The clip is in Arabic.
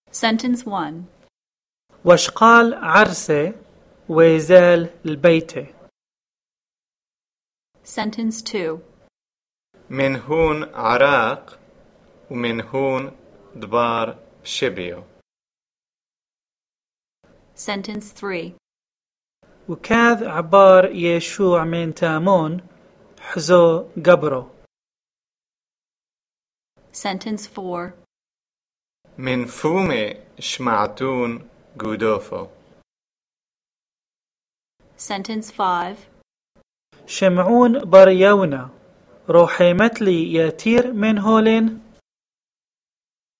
Sentence 1. وشقال عرسه ويزال البيته. Sentence 2. من هون عراق ومن هون دبار بشبيو. Sentence 3. وكاذ عبار يشوع من تامون حزو قبره. Sentence 4. من فومي شمعتون قودوفو. Sentence 5. شمعون بريونا روحي متلي ياتير من هولين.